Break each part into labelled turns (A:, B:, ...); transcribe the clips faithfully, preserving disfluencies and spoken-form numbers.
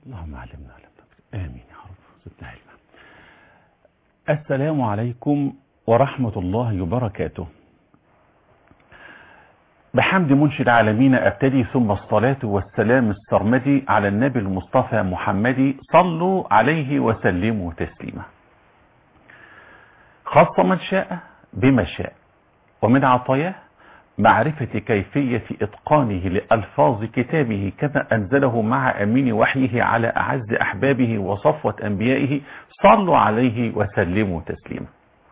A: اللهم علمنا علمنا آمين يا رب زدنا علما. السلام عليكم ورحمة الله وبركاته. بحمد منشئ العالمين أبتدي، ثم الصلاة والسلام السرمدي على النبي المصطفى محمد، صلوا عليه وسلموا تسليما. خاص من شاء بما شاء، ومن عطاياه معرفة كيفية إتقانه لألفاظ كتابه كما أنزله مع أمين وحيه على أعز أحبابه وصفوة أنبيائه، صلوا عليه وسلموا تسليما.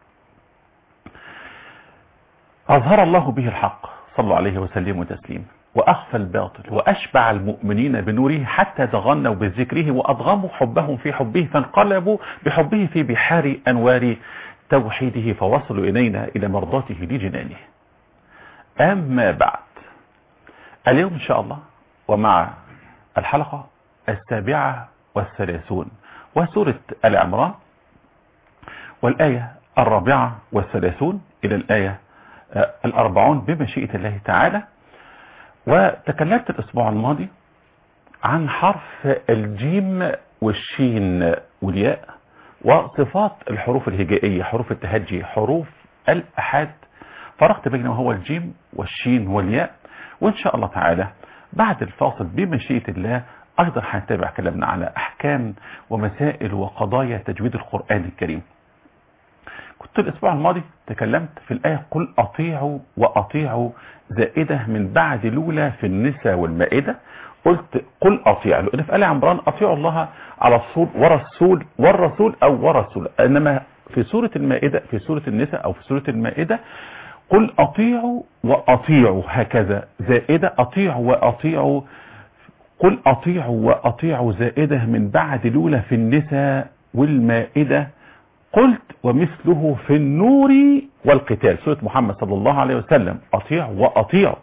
A: أظهر الله به الحق، صلوا عليه وسلموا تسليما، وأخفى الباطل، وأشبع المؤمنين بنوره حتى تغنوا بذكره وأضغموا حبهم في حبه، فانقلبوا بحبه في بحار أنوار توحيده، فوصلوا إلينا إلى مرضاته لجنانه. أما بعد، اليوم إن شاء الله ومع الحلقة السابعة والثلاثون وسورة آل عمران، والآية الرابعة والثلاثون إلى الآية الأربعون بمشيئة الله تعالى. وتكلمت الأسبوع الماضي عن حرف الجيم والشين والياء وصفات الحروف الهجائية، حروف التهجي، حروف الأحاد، فرقت بينه هو الجيم والشين والياء. وإن شاء الله تعالى بعد الفاصل بمشيئة الله أيضا هنتابع كلامنا على أحكام ومسائل وقضايا تجويد القرآن الكريم. كنت الأسبوع الماضي تكلمت في الآية قل أطيعوا وأطيعوا زائدة من بعد الأولى في النساء والمائدة. قلت قل أطيعوا لأن في آل عمران أطيعوا الله على الصول ورسول والرسول أو ورسول، إنما في سورة المائدة في سورة النساء أو في سورة المائدة قل أطيعوا وأطيعوا، هكذا زائدة أطيعوا وأطيعوا. قل أطيعوا وأطيعوا زائدة من بعد الأولى في النساء والمائدة. قلت ومثله في النور والقتال، سورة محمد صلى الله عليه وسلم، أطيعوا وأطيعوا.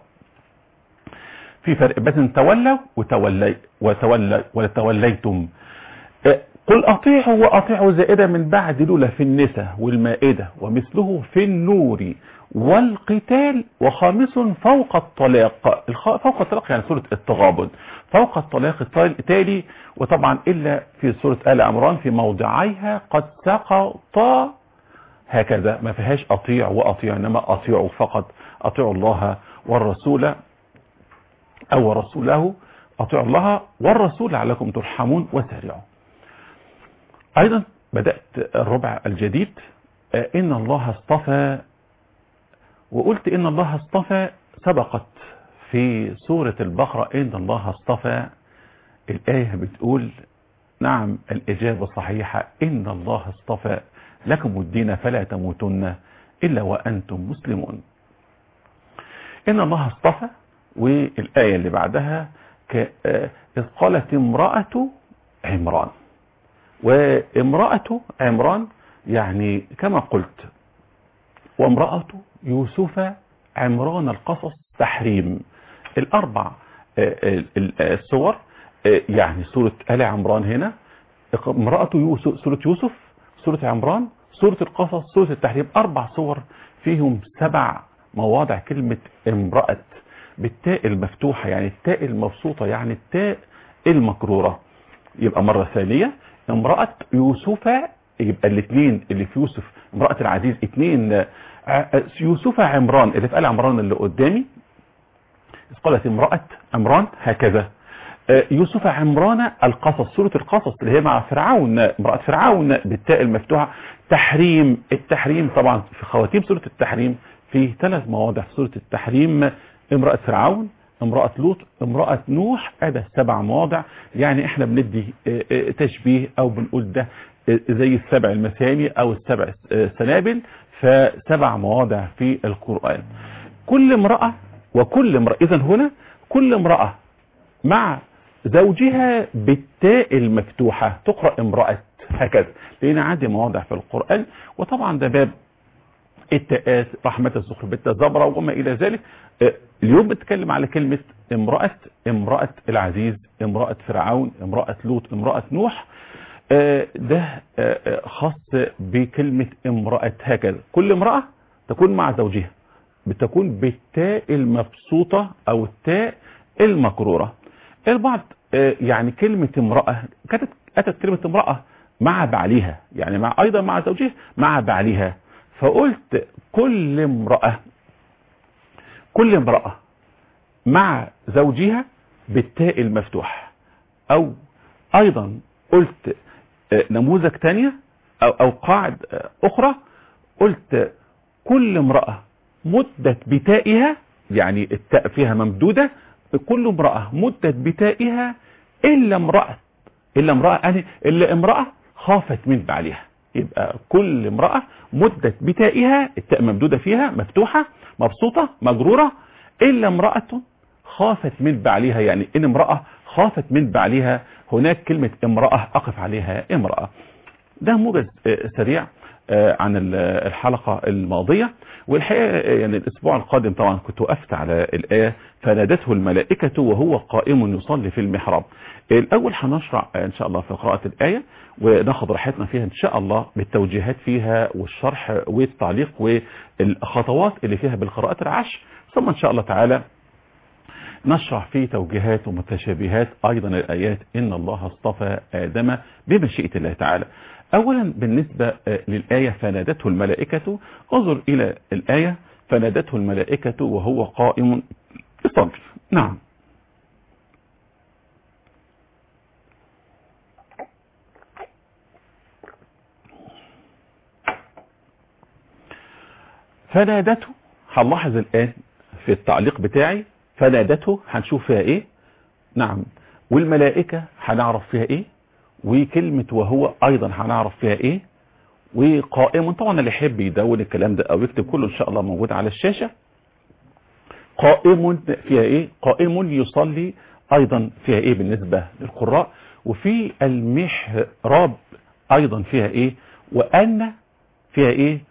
A: في فرق بين تولوا وتولي وتولي وتوليتم. قل أطيعوا وأطيعوا زائدة من بعد الأولى في النساء والمائدة، ومثله في النور والقتال، وخامس فوق الطلاق. فوق الطلاق يعني سورة التغابن، فوق الطلاق التالي. وطبعا إلا في سورة آل عمران في موضعيها قد سقط، هكذا ما فيهاش أطيع وأطيع، إنما أطيعوا فقط، أطيعوا الله والرسول أو رسوله، أطيعوا الله والرسول لعلكم ترحمون وسارعوا. أيضا بدأت الربع الجديد إن الله اصطفى، وقلت إن الله اصطفى سبقت في سورة البقرة إن الله اصطفى. الآية بتقول نعم الإجابة صحيحة، إن الله اصطفى لكم الدين فلا تموتن إلا وأنتم مسلمون. إن الله اصطفى. والآية اللي بعدها إذ قالت امرأة عمران، وامرأة عمران يعني كما قلت وامرأة يوسف عمران القصص تحريم. الأربع الصور يعني سورة آل عمران هنا، امرأة يوسف، سورة يوسف، سورة عمران، سورة القصص، سورة التحريم، أربع صور فيهم سبع مواضع كلمة امرأة بالتاء المفتوحة، يعني التاء المبسوطة، يعني التاء المكرورة. يبقى مرة ثانية امرأة يوسف، يبقى الاثنين اللي في يوسف امرأة العزيز اثنين، يوسف عمران اللي في آل عمران اللي قدامي قالت امرأة عمران، هكذا يوسف عمران القصص، سورة القصص اللي هي مع فرعون، امرأة فرعون بالتاء المفتوحة. تحريم، التحريم طبعا في خواتيم سورة التحريم في ثلاث مواضع في سورة التحريم، امرأة فرعون، امرأة لوط، امرأة نوح، هذا سبع مواضع. يعني احنا بندي تشبيه او بنقول ده زي السبع المثاني او السبع سنابل، فسبع مواضع في القرآن. كل امرأة وكل امرأة، اذا هنا كل امرأة مع زوجها بالتاء المفتوحة تقرأ امرأة، هكذا، لأن عندي مواضع في القرآن. وطبعا ده باب التاءات، رحمة الزخرف بالتزبرة وما إلى ذلك. اليوم بتكلم على كلمة امرأة، امرأة العزيز، امرأة فرعون، امرأة لوط، امرأة نوح. ده خاص بكلمة امرأة، هكذا كل امرأة تكون مع زوجها بتكون بالتاء المبسوطة أو التاء المكرورة. البعض يعني كلمة امرأة كانت أتت كلمة امرأة مع بعلها، يعني مع أيضا مع زوجها مع بعلها، فقلت كل امرأة كل امرأة مع زوجها بالتاء المفتوح. أو أيضا قلت نموذج تانية أو, أو قاعد أخرى، قلت كل امرأة مدت بتائها، يعني التاء فيها ممدودة، كل امرأة مدت بتائها إلا امرأة إلا امرأة يعني إلا امرأة خافت من بعلها. يبقى كل امرأة مدت بتائها، التاء ممدودة فيها مفتوحة مبسوطة مجرورة، إلا امرأة خافت من بعلها، يعني إن امرأة خافت من بعلها، هناك كلمة امرأة أقف عليها امرأة. ده موجز سريع عن الحلقة الماضية. والحقيقة يعني الأسبوع القادم طبعا كنت وقفت على الآية فنادته الملائكة وهو قائم يصلي في المحراب. الأول هنشرع إن شاء الله في قراءة الآية وناخد راحتنا فيها إن شاء الله بالتوجيهات فيها والشرح والتعليق والخطوات اللي فيها بالقراءات العشر، ثم إن شاء الله تعالى نشرح في توجيهات ومتشابهات أيضا الآيات إن الله اصطفى آدم بمشيئة الله تعالى. أولا بالنسبة للآية فنادته الملائكة، انظر إلى الآية فنادته الملائكة وهو قائم يصلي. نعم، فنادته هنلاحظ الآن في التعليق بتاعي فنادته هنشوف فيها إيه. نعم، والملائكة هنعرف فيها إيه، وكلمة وهو أيضا هنعرف فيها إيه، وقائم طبعا اللي يحب يدون الكلام ده أو يكتب كله إن شاء الله موجود على الشاشة. قائم فيها إيه، قائم يصلي أيضا فيها إيه بالنسبة للقراء، وفي المحراب أيضا فيها إيه، وأن فيها إيه،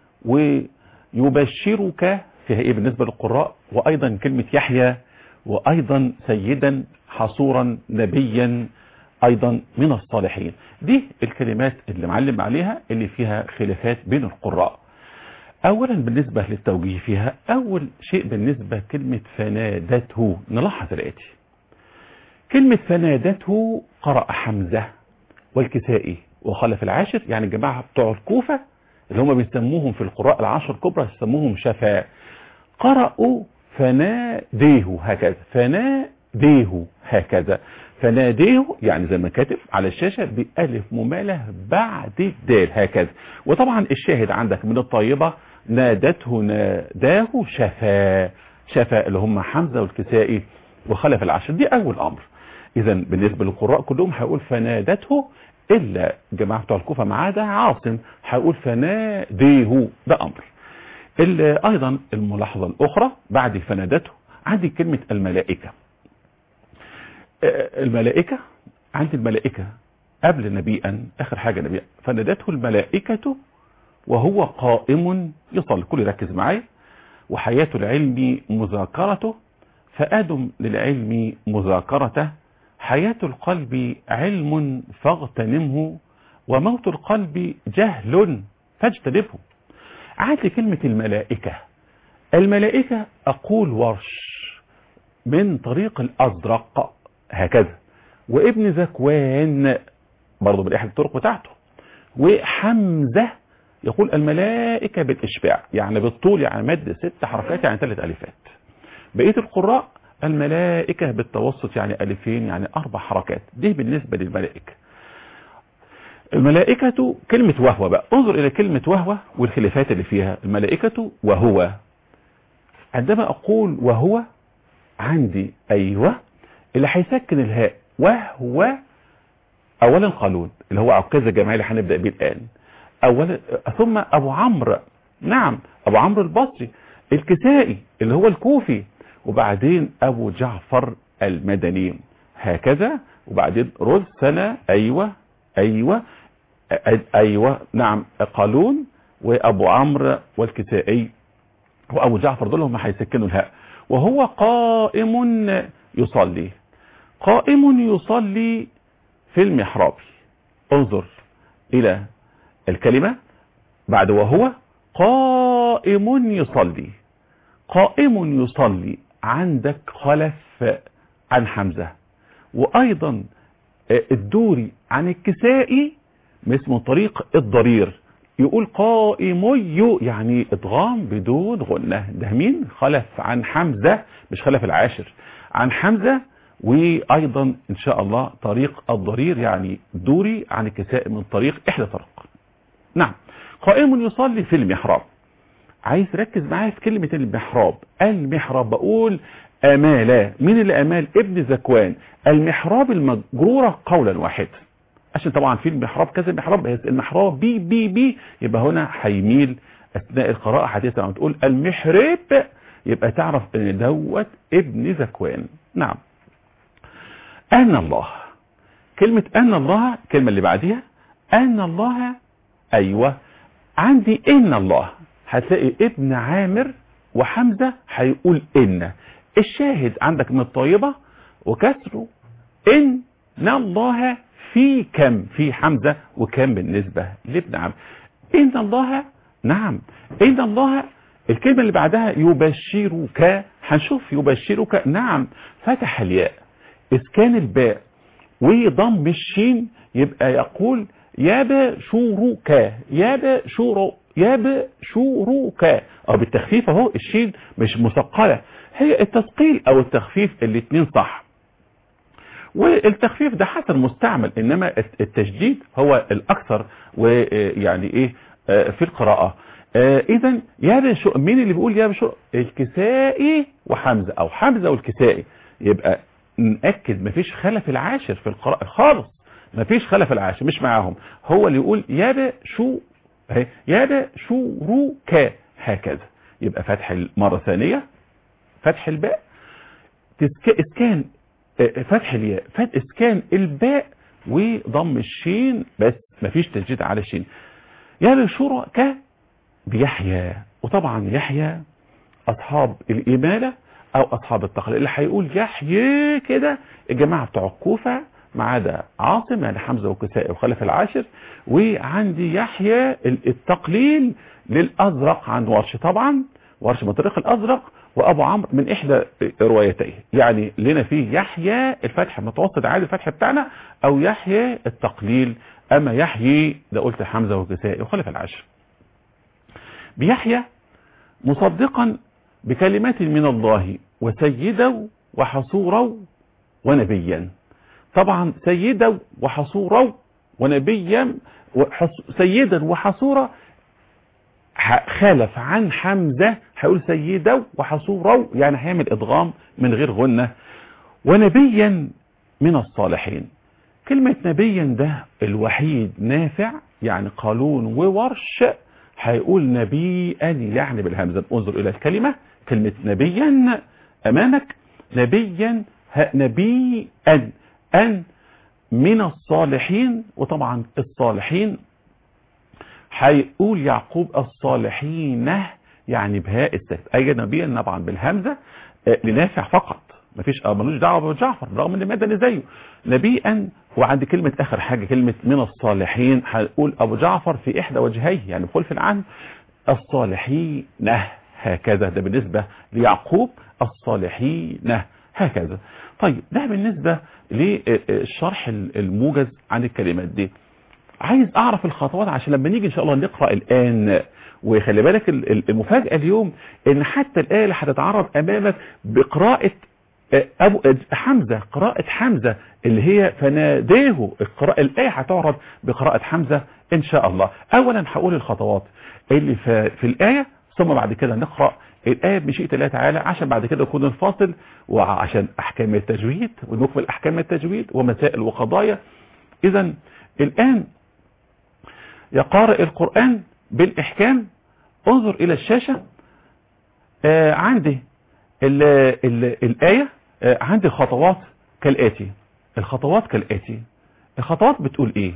A: ويبشرك فيها إيه بالنسبة للقراء، وأيضا كلمة يحيى، وأيضا سيدا حصورا نبيا أيضا من الصالحين. دي الكلمات اللي معلم عليها اللي فيها خلافات بين القراء. أولا بالنسبة للتوجيه فيها، أول شيء بالنسبة كلمة فنادته نلاحظ الآتي. كلمة فنادته قرأ حمزة والكسائي وخلف العاشر، يعني الجماعة بتوع الكوفة اللي هم بيسموهم في القراء العشر الكبرى يسموهم شفاء، قرأوا فناديه هكذا، فناديه هكذا، فناديه يعني زي ما كاتب على الشاشة بألف ممالة بعد الدال هكذا. وطبعا الشاهد عندك من الطيبة نادته ناداه شفاء، شفاء اللي هم حمزة والكسائي وخلف العشر. دي أول أمر. إذا بالنسبة للقراء كلهم هيقول فنادته، إلا جماعة بتوع الكوفة ما عدا عاصم هيقول فناديه، ده أمر. أيضا الملاحظة الأخرى بعد فنادته عندي كلمة الملائكة. الملائكة عند الملائكة قبل نبيئا آخر حاجة نبيئا، فنادته الملائكة وهو قائم يصلي. كل ركز معايا. وحياة العلم مذاكرته، فآدم للعلم مذاكرته، حياة القلب علم فاغتنمه، وموت القلب جهل فاجتنبه. عاد كلمة الملائكة، الملائكة أقول ورش من طريق الأزرق هكذا، وابن ذكوان برضو بالإحدى الطرق بتاعته، وحمزة يقول الملائكة بالإشباع يعني بالطول، يعني مد ست حركات يعني ثلاث ألفات. بقية القراء الملائكة بالتوسط يعني ألفين يعني أربع حركات. دي بالنسبة للملائكة. الملائكة كلمة وهو بقى، انظر إلى كلمة وهو والخلافات اللي فيها. الملائكة وهو، عندما أقول وهو عندي أيوة اللي هيسكن الهاء وهو أولا قالون اللي هو عكازة جماعي اللي هنبدأ بيه الآن أولا، ثم أبو عمرو، نعم أبو عمرو البصري، الكسائي اللي هو الكوفي، وبعدين أبو جعفر المدني هكذا، وبعدين رد سنة أيوة أيوة أيوة نعم قالون وأبو عمرو والكسائي وأبو جعفر دول هم هيسكنوا الهاء. وهو قائم يصلي، قائم يصلي في المحراب. انظر إلى الكلمة بعد وهو قائم يصلي، قائم يصلي عندك خلف عن حمزة، وايضا الدوري عن الكسائي اسمه طريق الضرير. يقول قائمي يعني ادغام بدون غنة. ده مين؟ خلف عن حمزة، مش خلف العاشر، عن حمزة. وايضا ان شاء الله طريق الضرير يعني دوري عن الكسائي من طريق احدى طرق. نعم. قائم يصلي في المحراب. عايز ركز معايا في كلمة المحراب. المحراب بقول امالا. مين اللي امال؟ ابن ذكوان. المحراب المجرورة قولا واحد، عشان طبعا في المحراب كذا محراب، المحراب بي بي بي يبقى هنا هيميل اثناء القراءة حديثا لما تقول المحراب يبقى تعرف ان دوت ابن ذكوان. نعم. ان الله. كلمة ان الله الكلمة اللي بعديها ان الله. ايوه عندي ان الله هتلاقي ابن عامر وحمزة هيقول ان. الشاهد عندك من الطيبة وكسره ان الله في كم في حمزة وكم بالنسبة لابن عامر. ان الله. نعم. ان الله الكلمة اللي بعدها يبشرك. هنشوف يبشرك. نعم. فتح الياء اسكان الباء وضم الشين يبقى يقول يبشرك يبشر يبشرك. او بالتخفيف اهو الشين مش مثقله، هي التثقيل او التخفيف الاثنين صح. والتخفيف ده حسن مستعمل، انما التشديد هو الاكثر ويعني ايه في القراءه. اذا يبشر. مين اللي بيقول يبشر؟ الكسائي وحمزه، او حمزه والكسائي. يبقى نأكد مفيش خلف العاشر في القراءه خالص، مفيش خلف العاشر مش معاهم. هو اللي يقول يبشو يبشرك هكذا. يبقى فتح المره ثانيه، فتح الباء، اسكان فتح الياء، فتح اسكان الباء وضم الشين بس، مفيش تشديد على الشين. يبشرك بيحيى. وطبعا يحيى اصحاب الاماله او اصحاب التقليل. اللي هيقول يحيى كده الجماعه بتوع الكوفه ما عدا عاصم يعني حمزه وكسائي وخلف العاشر. وعندي يحيى التقليل للازرق عند ورش، طبعا ورش من طريق الازرق وابو عمرو من احدى روايتيه. يعني لنا فيه يحيى الفتح المتوسط عادي الفتح بتاعنا، او يحيى التقليل. اما يحيى ده قلت حمزه وكسائي وخلف العاشر. بيحيى مصدقا بكلمات من الله وسيدا وحصورا ونبيا. طبعا سيدا وحصورا ونبيا وحص... سيدا وحصورا خالف عن حمزة هيقول سيدا وحصورا يعني هيعمل ادغام من غير غنة. ونبيا من الصالحين. كلمة نبيا ده الوحيد نافع يعني قالون وورش هيقول نبيا يعني بالهمزة. انظر الى الكلمة، كلمة نبيا امامك نبيا نبيا ان من الصالحين. وطبعا الصالحين هيقول يعقوب الصالحين يعني بهاء السيف. اي نبيا طبعا بالهمزة لنافع فقط، مفيش ملوش دعوه بابو جعفر رغم ان مدني زيه. نبيا وعند كلمه اخر حاجه كلمه من الصالحين هنقول ابو جعفر في احدى وجهيه يعني بخلف العن الصالحين هكذا. ده بالنسبه ليعقوب الصالحين هكذا. طيب ده بالنسبه للشرح الموجز عن الكلمات دي. عايز اعرف الخطوات عشان لما نيجي ان شاء الله نقرا الان. وخلي بالك المفاجاه اليوم ان حتى الايه اللي هتتعرض امامك بقراءه أبو حمزة، قراءة حمزة اللي هي فناديه. القراءة الآية هتعرض بقراءة حمزة إن شاء الله. أولا هقول الخطوات اللي في الآية، ثم بعد كده نقرأ الآية بمشيئة الله تعالى عشان بعد كده يكون الفاصل وعشان أحكام التجويد ونكمل أحكام التجويد ومسائل وقضايا. إذا الآن يا قارئ القرآن بالإحكام انظر إلى الشاشة. آه عندي ال ال الآية عندي الخطوات كالآتي. الخطوات كالآتي. الخطوات بتقول ايه؟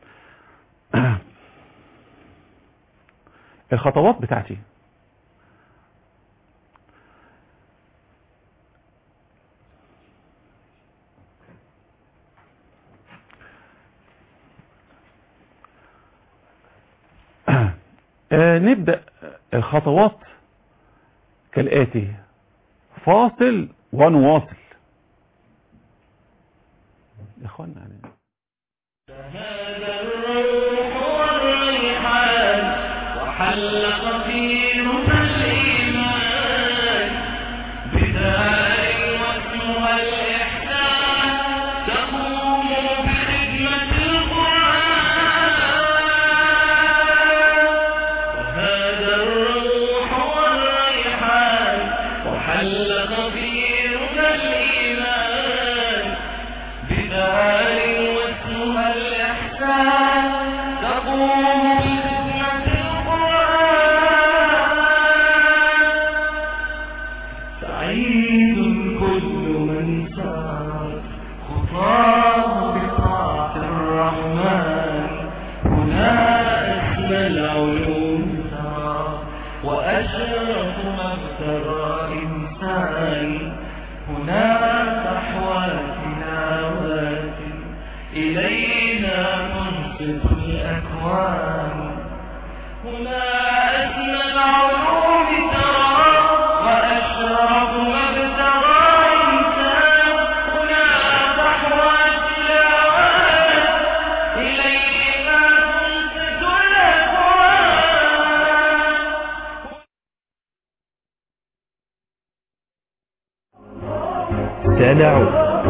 A: الخطوات بتاعتي آه نبدأ الخطوات كالآتي. فاصل ونواصل. إخواننا يعني
B: هذا الروح والريحان وحلق في نفس الإيمان بدار واسمها الإحسان تقوم بخدمة القرآن. وهذا الروح والريحان وحلق في نفس الإيمان بدار واسمها الإحسان تقوم بخدمة القرآن. سعيد كل من سار خطاه بطاعة الرحمن هنا أسمى العلوم سار وأشرف مبتغى إنسان هنا صحوى تلاوات إلينا تنصت الأكوان هنا أسمى العلوم ترى وأشرف مبتغى إنسان هنا صحوى تلاوات إلينا تنصت الأكوان.
C: سنعود.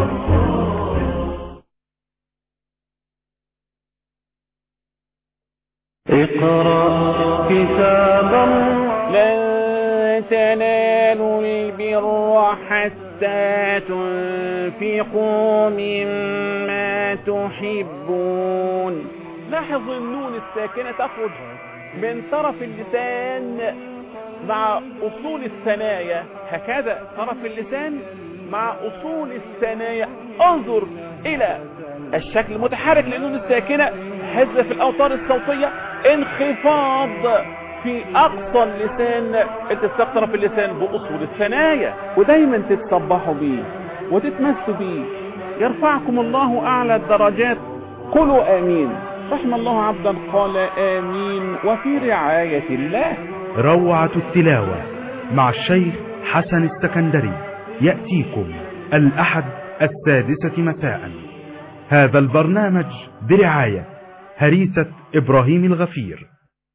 C: اقرأ كتاب الله.
D: لن تنالوا البر حتى تنفقوا مما تحبون. لاحظ النون الساكنة تخرج من طرف اللسان مع أصول الثنايا، هكذا طرف اللسان مع أصول الثنايا. انظر إلى الشكل المتحرك للنون الساكنة، حذف في الأوتار الصوتية، انخفاض في أقصى اللسان، التصاق طرف اللسان بأصول الثنايا، ودايما تتصبحوا بيه وتتمسوا بيه. يرفعكم الله أعلى الدرجات. قولوا آمين. رحم الله عبدا قال آمين وفي رعاية الله.
C: روعة التلاوة مع الشيخ حسن السكندري يأتيكم الأحد السادسة مساء. هذا البرنامج برعاية هريسة إبراهيم الغفير.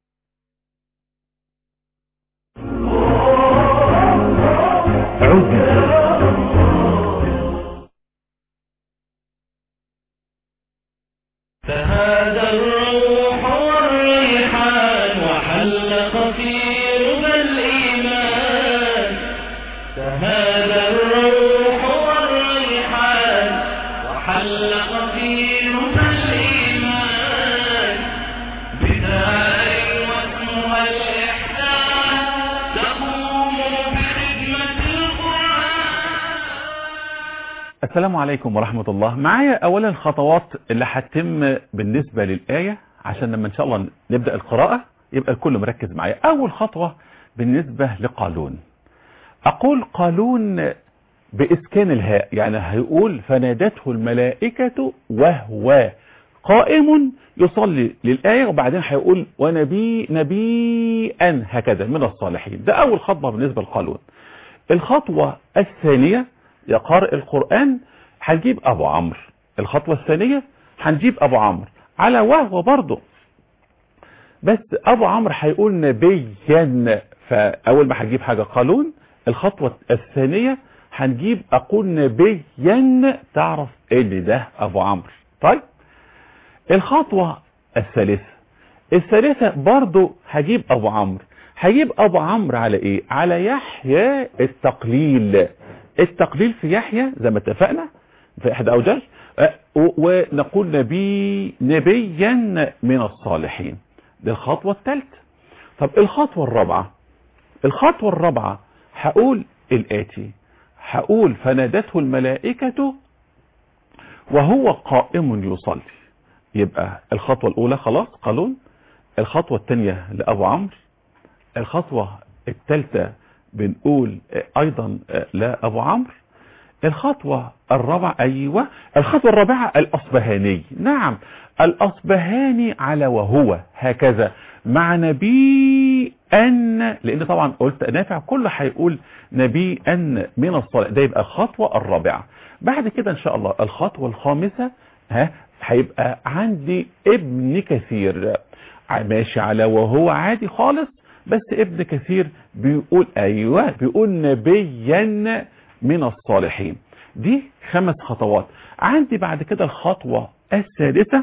C: عودنا.
B: فهذا الروح والريحان وحلق في ربى الإيمان. فهذا الروح والريحان وحلق في ربى الإيمان بدار واسمها الإحسان تقوم بخدمة القرآن.
A: السلام عليكم ورحمة الله. معايا أولا الخطوات اللي هتتم بالنسبة للآية عشان لما إن شاء الله نبدأ القراءة يبقى الكل مركز معايا. أول خطوة بالنسبة لقالون، أقول قالون بإسكان الهاء، يعني هيقول فنادته الملائكة وهو قائم يصلي للآية، وبعدين هيقول ونبي نبيا هكذا من الصالحين. ده أول خطوة بالنسبة لقالون. الخطوة الثانية يا قارئ القرآن هنجيب أبو عمرو. الخطوة الثانية هنجيب أبو عمرو على وهو برضه، بس أبو عمرو هيقول نبيا، فأول ما هنجيب حاجة قالون. الخطوة الثانية هنجيب أقول نبيا، تعرف إن ده أبو عمرو. طيب الخطوة الثالثة الثالثة برضه هجيب أبو عمرو. هجيب أبو عمرو على إيه؟ على يحيى التقليل. التقليل في يحيى زي ما اتفقنا في احد اوجه، ونقول نبي نبيا من الصالحين. دي الخطوة الثالثة. طب الخطوة الرابعة الخطوة الرابعة هقول الآتي، هقول فنادته الملائكة وهو قائم يصلي. يبقى الخطوة الأولى خلاص قالون، الخطوة الثانية لأبو عمرو، الخطوة الثالثة بنقول ايضا لا ابو عمرو، الخطوة الرابعة ايوه الخطوة الرابعة الاصبهاني. نعم الاصبهاني على وهو هكذا مع نبي ان، لان طبعا قلت نافع كله هيقول نبي ان من الصلاة. ده يبقى الخطوة الرابعة. بعد كده ان شاء الله الخطوة الخامسة ها هيبقى عندي ابن كثير ماشي على وهو عادي خالص، بس ابن كثير بيقول ايوه بيقول نبيا من الصالحين. دي خمس خطوات. عندي بعد كده الخطوة السادسة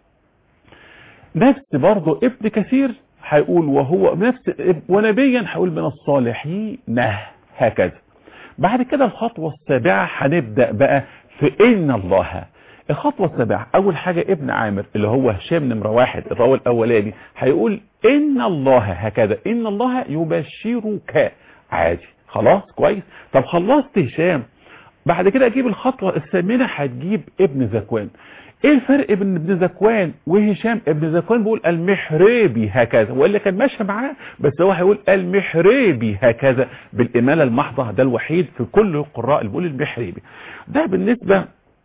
A: نفس برضو ابن كثير هيقول وهو نفس ونبيا هيقول من الصالحين هكذا. بعد كده الخطوة السابعة هنبدأ بقى في إن الله. الخطوة السابعة أول حاجة ابن عامر اللي هو هشام نمرة واحد الراوي الأولاني هيقول إن الله هكذا، إن الله يبشرك عادي خلاص كويس. طب خلصت هشام، بعد كده أجيب الخطوة الثامنة هتجيب ابن ذكوان. ايه الفرق بين ابن ذكوان وهشام؟ ابن ذكوان بيقول المحرابي هكذا، واللي كان ماشي معاه بس هو هيقول المحرابي هكذا بالإمالة المحضة. ده الوحيد في كل القراء اللي بيقول المحرابي. ده بالنسبة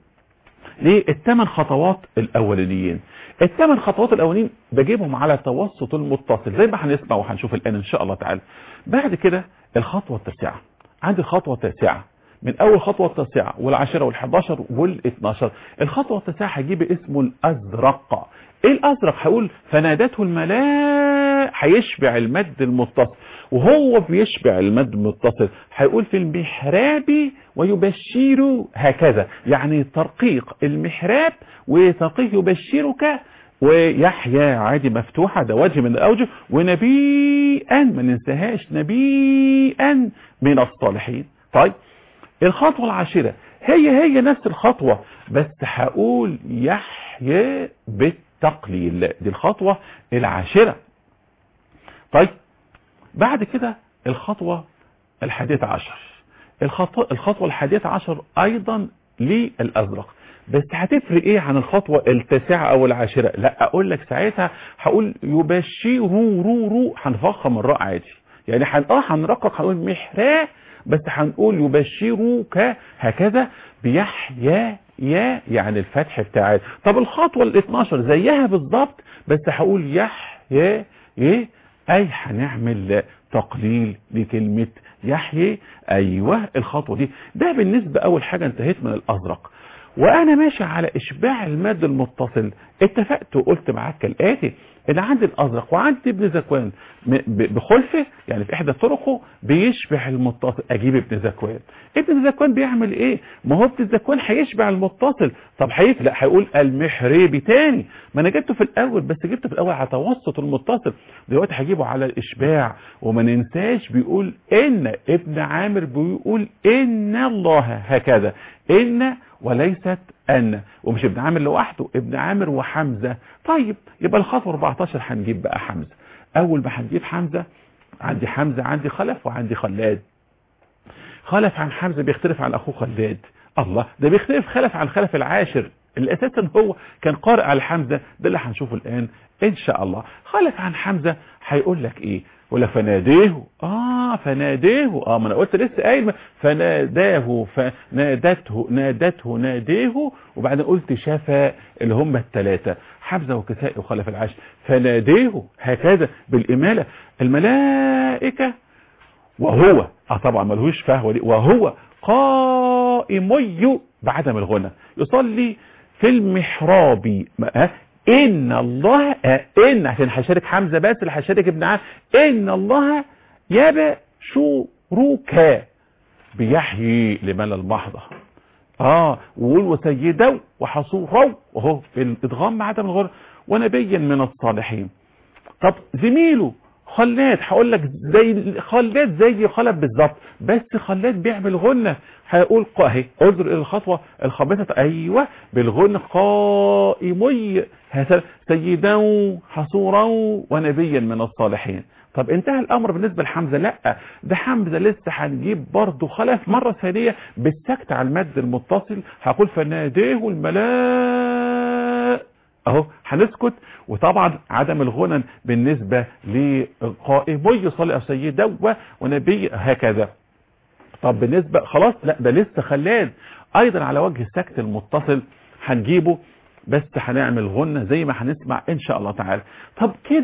A: للثمان خطوات الأولانيين. الثمان خطوات الأولانيين بجيبهم على توسط المتصل زي ما هنسمع وهنشوف الآن إن شاء الله تعالى. بعد كده الخطوة التاسعة، عندي الخطوة التاسعة من اول خطوة التاسعة والعاشرة والحداشر والاثناشر. الخطوة التاسعة هجيب اسمه الازرق. ايه الازرق؟ هقول فنادته الملاء، هيشبع المد المتصل، وهو بيشبع المد المتصل هيقول في المحراب ويبشر هكذا، يعني ترقيق المحراب وترقيق يبشرك ويحيى عادي مفتوحة، ده وجه من الاوجه، ونبيئا ما ننساهاش نبيئا من الصالحين. طيب الخطوة العاشرة هي هي نفس الخطوة بس هقول يحيى بالتقليل، دي الخطوة العاشرة. طيب بعد كده الخطوة الحادية عشر، الخطوة, الخطوة الحادية عشر ايضا للازرق، بس هتفرق ايه عن الخطوة التاسعة او العاشرة؟ لا اقول لك ساعتها هقول يبشروا رو رو، هنفخم الراء عادي، يعني اه هنرقق هنقول محرا بس هنقول يبشروك هكذا بيحيى يا يعني الفتح بتاعي. طب الخطوة الاثناشر زيها بالظبط بس هقول يحيى ايه، اي هنعمل تقليل لكلمة يحيى. ايوه الخطوة دي. ده بالنسبة اول حاجة انتهيت من الازرق. وانا ماشي على اشباع المد المتصل اتفقت وقلت معاك كالاتي ان عندي الازرق وعندي ابن ذكوان بخلفه، يعني في احدى طرقه بيشبع المتصل، اجيب ابن ذكوان. ابن ذكوان بيعمل ايه؟ ما هو ابن ذكوان هيشبع المتصل. طب هيف لا هيقول المحرابي تاني، ما انا جبته في الاول بس جبته في الاول على توسط المتصل، دلوقتي هجيبه على الاشباع. وما ننساش بيقول ان ابن عامر بيقول ان الله هكذا، ان وليست ان، ومش ابن عامر لوحده، ابن عامر وحمزة. طيب يبقى الخطوة أربعتاشر هنجيب بقى حمزة. اول ما هنجيب حمزة عندي حمزة عندي خلف وعندي خلاد. خلف عن حمزة بيختلف عن اخوه خلاد. الله، ده بيختلف خلف عن خلف العاشر اللي اساسا هو كان قارئ على حمزة، ده اللي هنشوفه الان ان شاء الله. خلف عن حمزة هيقول لك ايه؟ ولا فناديه. اه فناديه، اه ما انا قلت لسه قايل فناداه فنادته نادته ناديه، وبعدين قلت شفا اللي هم الثلاثه حمزه وكسائي وخلف العاشر. فناديه هكذا بالاماله. الملائكه وهو اه طبعا ملهوش فهوه دي، وهو قائم بعدم الغنى يصلي في المحراب. ان الله ان عشان هشارك حمزة بس اللي هشارك ابن عامر. ان الله يبشرك بيحيي لمن المحضة. اه وقول وسيدا وحصورا وهو الادغام مع عدم الغنى ونبيا من الصالحين. طب زميله خلاد هقول لك زي خلاد زي خلف بالظبط، بس خلاد بيعمل غنة هيقول اهي انظر الى الخطوة الخامسة ايوه بالغنة قائمي سيدا حصورا ونبيا من الصالحين. طب انتهى الامر بالنسبة لحمزة؟ لا ده حمزة لسه هنجيب برضه خلف مرة ثانية بالسكت على المد المتصل. هقول فناديه الملاء اهو هنسكت، وطبعا عدم الغنى بالنسبة لقائمي يصلي سيدا ونبي هكذا. طب بالنسبة خلاص لا ده لسه خلاد ايضا على وجه السكت المتصل هنجيبه بس هنعمل غنى زي ما هنسمع ان شاء الله تعالى. طب كده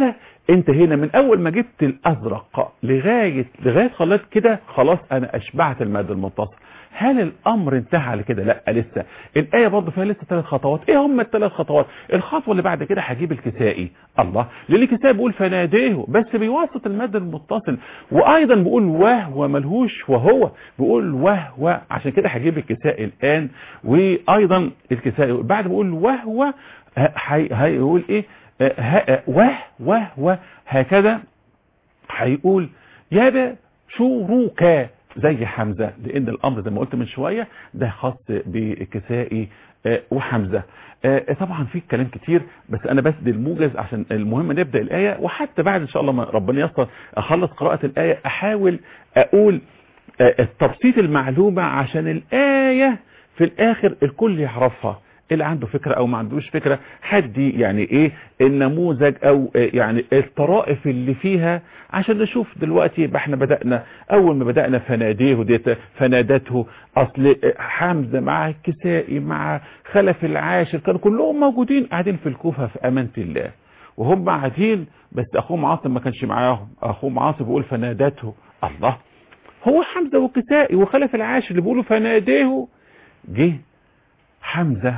A: انت هنا من اول ما جبت الازرق لغاية لغاية خلاص كده خلاص انا اشبعت المد المتصل. هل الامر انتهى على كده؟ لا لسه. الايه برضه فيها لسه ثلاث خطوات. ايه هم الثلاث خطوات؟ الخطوه اللي بعد كده هجيب الكسائي. الله، ليه الكسائي بيقول فناديه بس بيوسط المد المتصل، وايضا بيقول وهو ملهوش وهو، بيقول وهو، عشان كده هجيب الكسائي الان. وايضا الكسائي بعد بيقول وهو هيقول ايه؟ وه وهو هكذا هيقول يا شروكا زي حمزة، لان الامر زي ما قلت من شوية ده خاص بكسائي وحمزة. طبعا في كلام كتير بس انا بس دي الموجز عشان المهم نبدأ الآية، وحتى بعد ان شاء الله ما ربنا ييسر اخلص قراءة الآية احاول اقول التبسيط المعلومة عشان الآية في الاخر الكل يعرفها، اللي عنده فكرة او ما عندوش فكرة حد يعني ايه النموذج او يعني الطرائف اللي فيها، عشان نشوف دلوقتي يبقى احنا بدأنا. اول ما بدأنا فناديه ديت فنادته، اصل حمزة مع الكسائي مع خلف العاشر كانوا كلهم موجودين قاعدين في الكوفة في امانة الله، وهم قاعدين بس اخوهم عاصم ما كانش معاهم، اخوهم عاصم بيقول فنادته. الله، هو حمزة والكسائي وخلف العاشر اللي بيقولوا فناديه، جه حمزة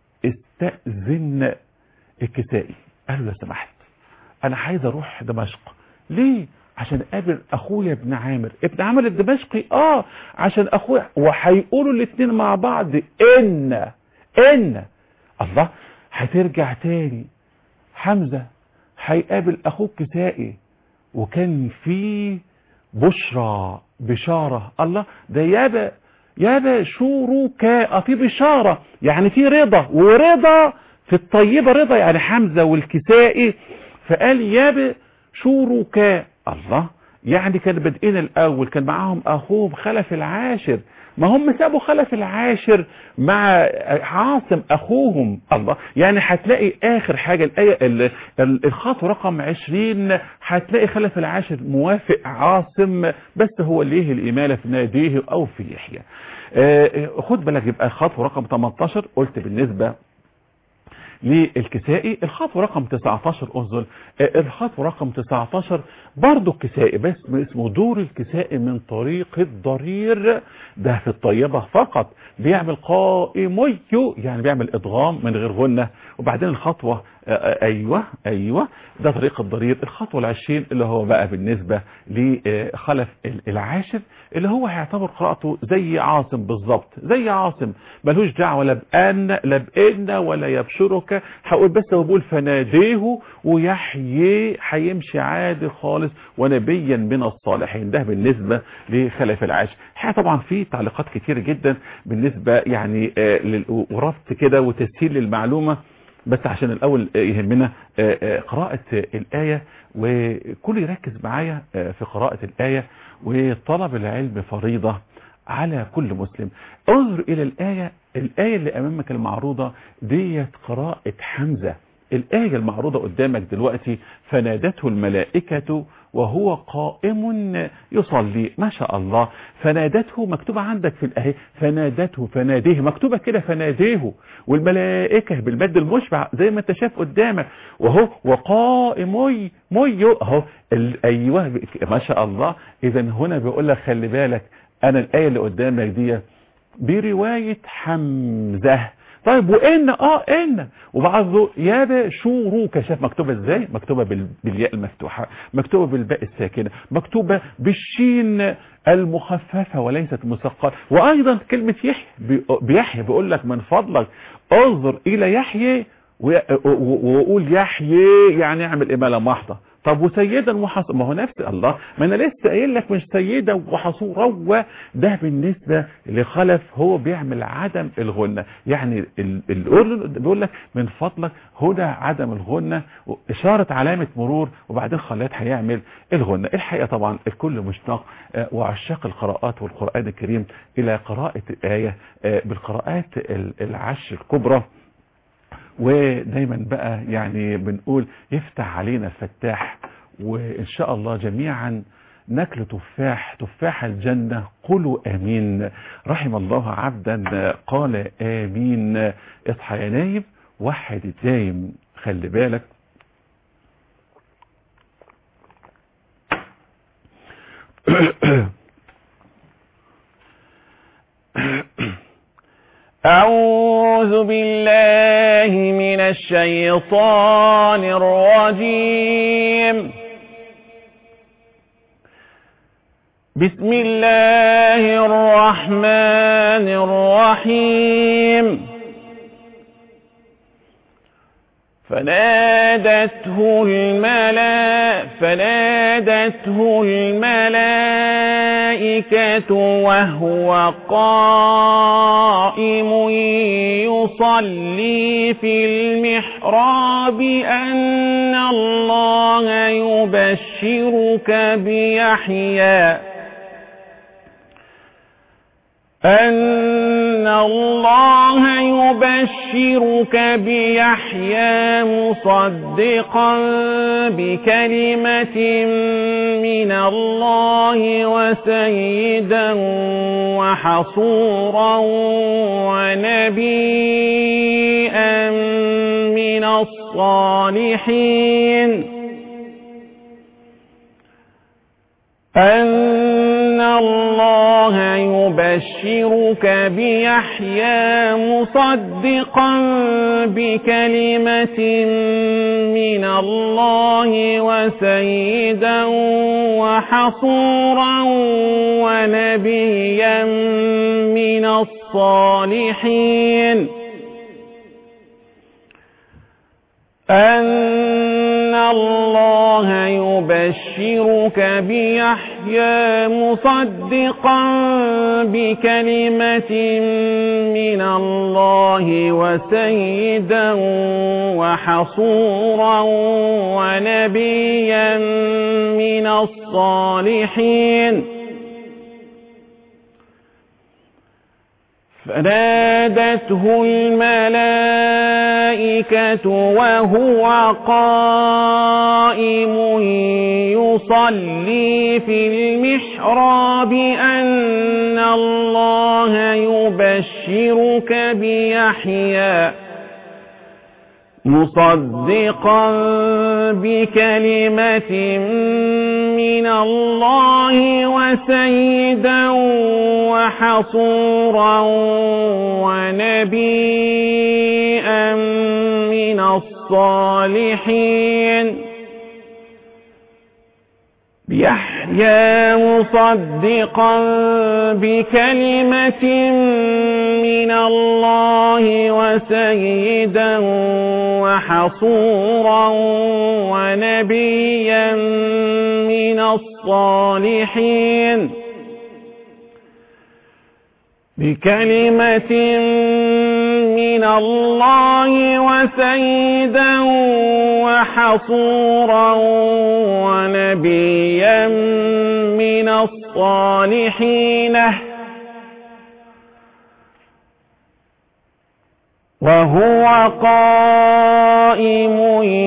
A: استأذن الكسائي قال له لو سمحت انا عايز اروح دمشق. ليه؟ عشان اقابل اخويا ابن عامر ابن عامر الدمشقي. اه عشان اخويا، وهيقولوا الاثنين مع بعض ان ان الله. هترجع تاني حمزة هيقابل اخوه الكسائي، وكان في بشرى بشارة. الله، ده يابا يابا شروكا، في بشارة يعني في رضا، ورضا في الطيبة رضا يعني حمزة والكسائي، فقال يابا شروكا. الله، يعني كان بادئين الاول كان معاهم اخوهم خلف العاشر، ما هم سابوا خلف العاشر مع عاصم اخوهم. الله، يعني هتلاقي اخر حاجة الايه الخطوه رقم عشرين هتلاقي خلف العاشر موافق عاصم، بس هو ليه الاماله في ناديه او في يحيى. آه خد بالك، يبقى الخطوه رقم تمنتاشر قلت بالنسبه للكسائي، الخطوه رقم تسعتاشر انزل الخطوه رقم تسعتاشر برضو الكسائي بس اسمه دور الكسائي من طريق الضرير، ده في الطيبة فقط بيعمل قائميو يعني بيعمل ادغام من غير غنة. وبعدين الخطوة ايوه ايوه ده طريق الضرير. الخطوة العشرين اللي هو بقى بالنسبة لخلف العاشر اللي هو هيعتبر قراءته زي عاصم بالظبط، زي عاصم ملوش دعوة لا بأن لا بإن ولا يبشرك، هقول بس هو بيقول فناديه ويحيي هيمشي عادي خالص ونبيا من الصالحين. ده بالنسبة لخلف العاشر. طبعا في تعليقات كتير جدا بالنسبة يعني وربط كده وتسهيل للمعلومة، بس عشان الاول يهمنا قراءة الآية وكل يركز معايا في قراءة الآية، وطلب العلم فريضة على كل مسلم. انظر الى الآية، الآية اللي امامك المعروضة ديت قراءة حمزة. الآية المعروضة قدامك دلوقتي فنادته الملائكة وهو قائم يصلي. ما شاء الله، فنادته مكتوبة عندك في الآية، فنادته فناديه مكتوبة كده فناديه، والملائكة بالمد المشبع زي ما انت شايف قدامك، وهو وقائم مي مي اهو. ايوه ما شاء الله. اذا هنا بيقول لك خلي بالك انا الآية اللي قدامك دي برواية حمزة. طيب وإن اه إن وبعضه يابا شروكا، شاف مكتوبة ازاي؟ مكتوبة بالياء المفتوحة، مكتوبة بالباء الساكنة، مكتوبة بالشين المخففة وليست مثقلة. وأيضا كلمة يحيى بيحيى بيقول لك من فضلك انظر إلى يحيى وقول يحيى يعني اعمل إمالة محضة. طب وسيدا وحصورا، ما هو نفس الله، ما انا لسه قايل لك مش سيدا وحصورا. وده بالنسبه لخلف هو بيعمل عدم الغنه، يعني اللي بيقول لك من فضلك هنا عدم الغنه، اشاره علامه مرور، وبعدين خلات هيعمل الغنه. الحقيقه طبعا الكل مشتاق وعشاق القراءات والقران الكريم الى قراءه الايه بالقراءات العشر الكبرى. ودايما بقى يعني بنقول يفتح علينا الفتاح، وإن شاء الله جميعا ناكل تفاح تفاح الجنة. قولوا آمين. رحم الله عبدا قال آمين. اصحى يا نايم وحد الدايم. خلي بالك
D: أعوذ بالله من الشيطان الرجيم. بسم الله الرحمن الرحيم. فنادته الملائكة فنادته الملائكة وهو قائم يصلي في المحراب أن الله يبشرك بيحيى أن الله يبشرك بيحيى مصدقا بكلمة من الله وسيدا وحصورا ونبيا من الصالحين أن الله يبشرك بيحيى مصدقا بكلمة من الله وسيدا وحصورا ونبيا من الصالحين أن الله يبشرك بيحيى مصدقا بكلمة من الله وسيدا وحصورا ونبيا من الصالحين فنادته الملائكة وهو قائم يصلي في المحراب أن الله يبشرك بيحيى مصدقا بكلمة من الله وسيدا وحصورا ونبيا من الصالحين يحيى مصدقا بكلمة من الله وسيدا وحصورا ونبيا من الصالحين بكلمة من الله وسيدا وحصورا ونبيا من الصالحين وهو قائم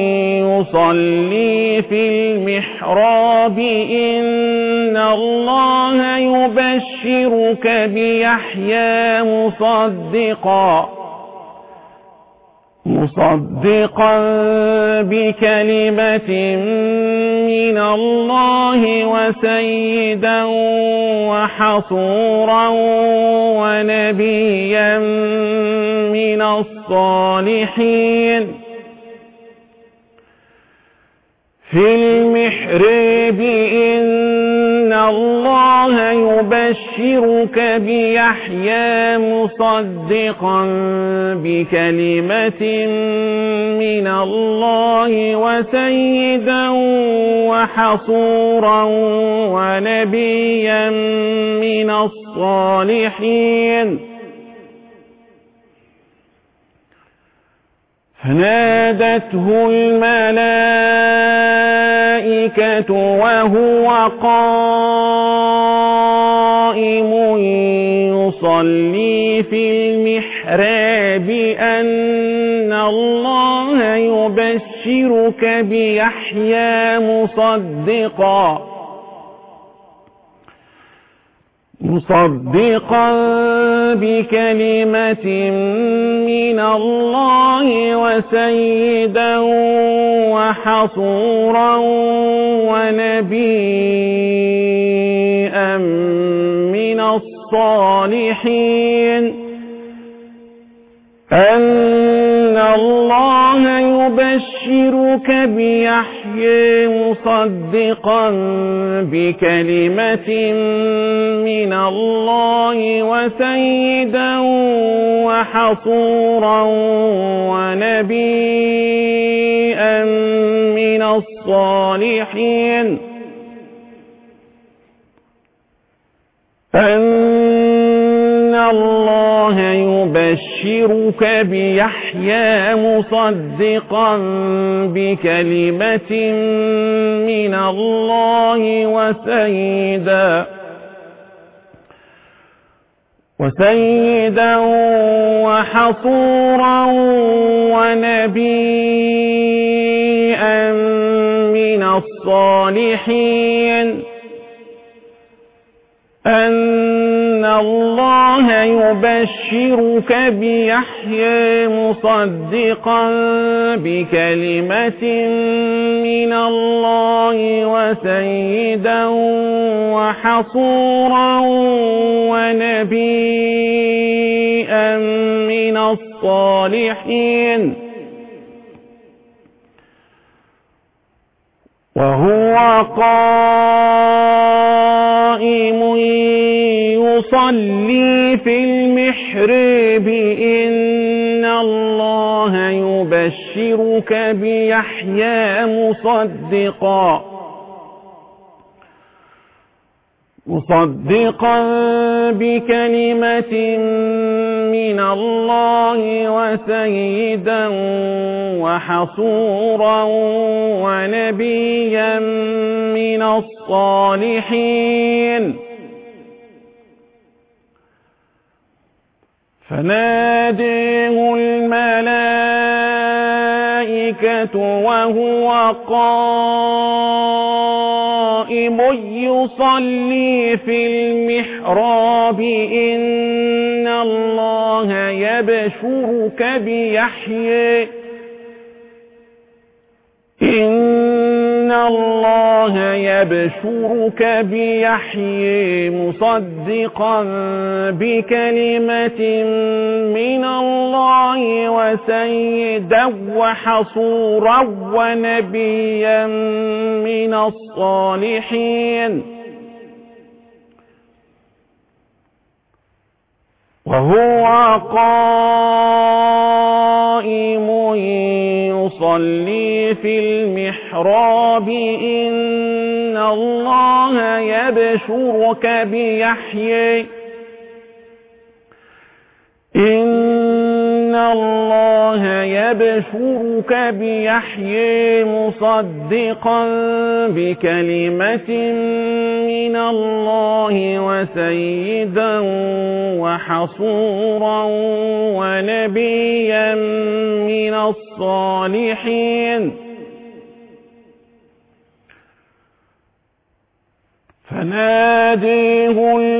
D: يصلي في المحراب إن الله يبشرك بيحيى مصدقا مصدقا بكلمة من الله وسيدا وحصورا ونبيا من الصالحين في المحراب إن الله يبشرك بيحيى مصدقا بكلمة من الله وسيدا وحصورا ونبيا من الصالحين فنادته الملائكة وهو قائم يصلي في المحراب أن الله يبشرك بيحيى مصدقا مصدقا بكلمة من الله وسيدا وحصورا ونبيا من الصالحين أن الله يبشرك بيحيى مصدقا بكلمة من الله وسيدا وحصورا ونبيا من الصالحين أن الله يبشرك بيحيى مصدقا بكلمة من الله وسيدا وسيدا وحصورا ونبيا من الصالحين أن الله يبشرك بيحيى مصدقا بكلمة من الله وسيدا وحصورا ونبيا من الصالحين وهو قائم يصلي في المحراب إن الله يبشرك بيحيى مصدقا مصدقا بكلمة من الله وسيدا وحصورا ونبيا من الصالحين فناديه الملائكة وهو قائم يصلي في المحراب إن الله يبشرك بيحيى إن الله يبشرك بيحيى مصدقا بكلمة من الله وسيدا وحصورا ونبيا من الصالحين وهو قائم يصلي في المحراب إن الله يبشرك بيحيى إن الله يبشرك بيحيى مصدقا بكلمة من الله وسيدا وحصورا ونبيا من الصالحين فناديه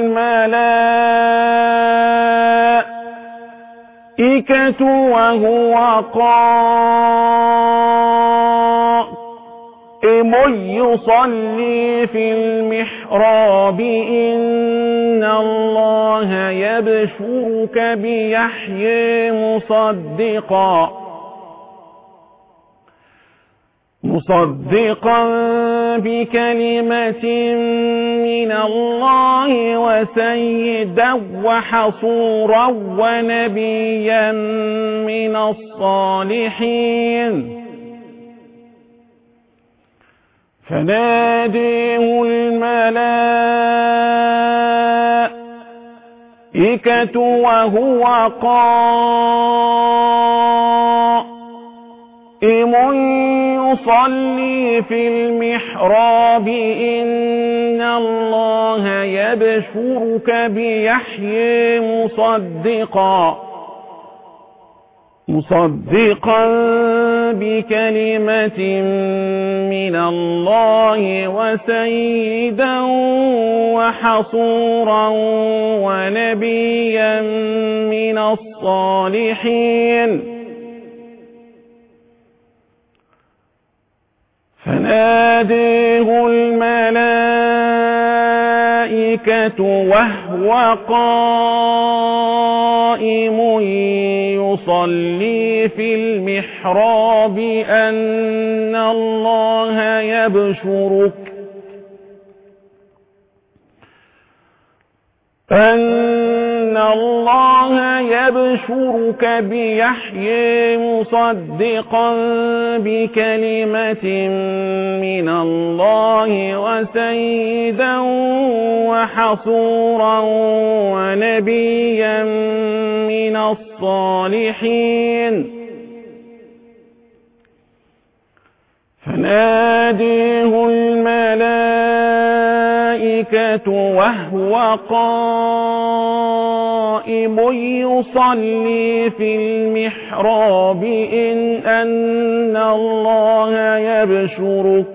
D: الملائكة وهو قائم يصلي في المحراب إن الله يبشرك بيحيى مصدقا مصدقا بكلمة من الله وسيدا وحصورا ونبيا من الصالحين فناديه الملائكة وهو قائم يصلي في المحراب إن الله يبشرك بيحيى مصدقا مصدقا بكلمة من الله وسيدا وحصورا ونبيا من الصالحين فناديه الملائكة الملائكة وهو قائم يصلي في المحراب أن الله يبشرك أن الله يبشرك بيحيى مصدقا بكلمة من الله وسيدا وحصورا ونبيا من الصالحين فناديه الملائكة وهو قائم يصلي في المحراب إن أن الله يبشرك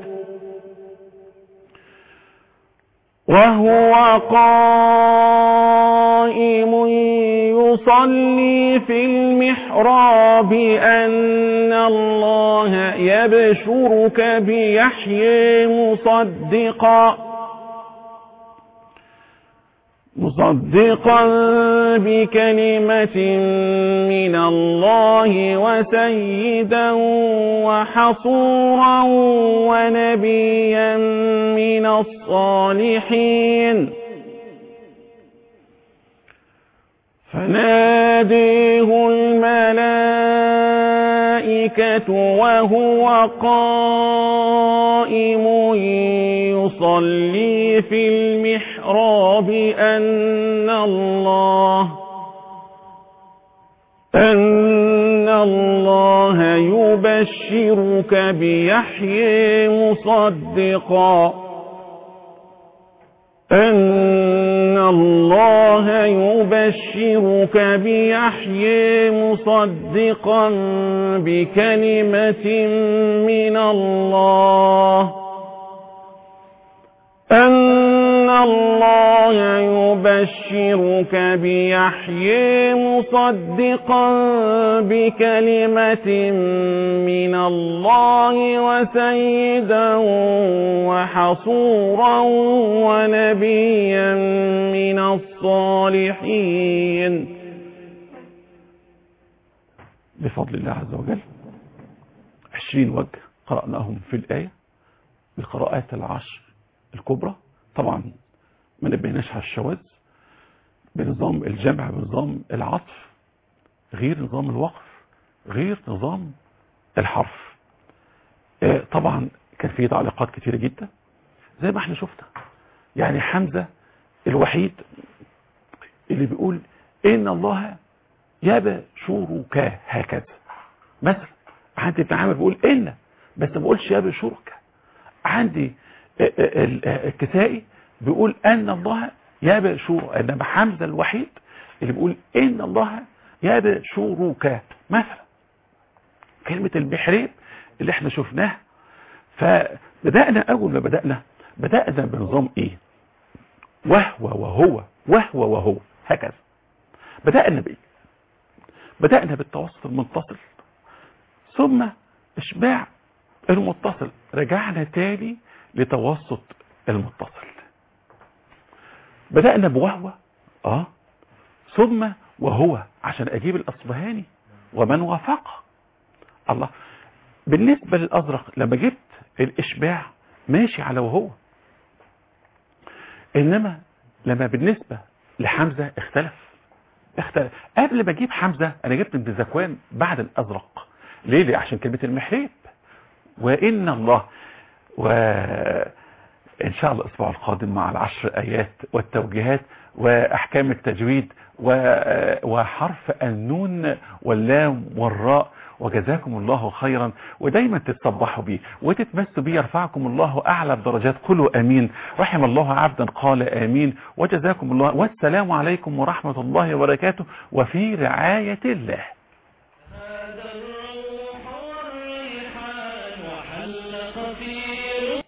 D: وهو قائم يصلي في المحراب أن الله يبشرك بيحيى مصدقا مصدقا بكلمة من الله وسيدا وحصورا ونبيا من الصالحين فناديه الملائكة وهو قائم يصلي في المحراب أن الله أن الله يبشرك بيحيى مصدقا أن الله يبشرك بيحيى مصدقا بكلمة من الله أن الله يبشرك بيحيى مصدقا بكلمة من الله وسيدا وحصورا ونبيا من الصالحين.
A: بفضل الله عز وجل عشرين وجه قرأناهم في الآية بالقراءات العشر الكبرى. طبعا ما نبهناش على الشواذ بنظام الجمع بنظام العطف غير نظام الوقف غير نظام الحرف. آه طبعا كان فيه تعليقات كتيرة جدا زي ما احنا شفنا. يعني حمزة الوحيد اللي بيقول إن الله يبشرك هكذا مثلا. عندي ابن عامر بيقول إن بس ما بقولش يبشرك. عندي الكسائي بيقول أن الله يبشر. إنما حمزة الوحيد اللي بيقول إن الله يبشرك مثلا. كلمة المحراب اللي احنا شفناها. فبدأنا أول ما بدأنا بدأنا بنظام إيه؟ وهو وهو وهو وهو هكذا. بدأنا بإيه؟ بدأنا بالتوسط المتصل ثم إشباع المتصل. رجعنا تاني لتوسط المتصل. بدأنا بوهو اه ثم وهو عشان اجيب الاصبهاني ومن وافق. الله بالنسبة للازرق لما جبت الاشباع ماشي على وهو. انما لما بالنسبة لحمزة اختلف اختلف. قبل ما اجيب حمزة انا جبت ابن ذكوان بعد الازرق. ليه؟ ليه عشان كلمة المحراب وإن الله. وإن شاء الله الأسبوع القادم مع العشر آيات والتوجيهات وأحكام التجويد وحرف النون واللام والراء. وجزاكم الله خيرا ودايما تتصبحوا بيه وتتمسوا بيه يرفعكم الله أعلى الدرجات. قولوا آمين. رحم الله عبدا قال آمين. وجزاكم الله والسلام عليكم ورحمة الله وبركاته وفي رعاية الله.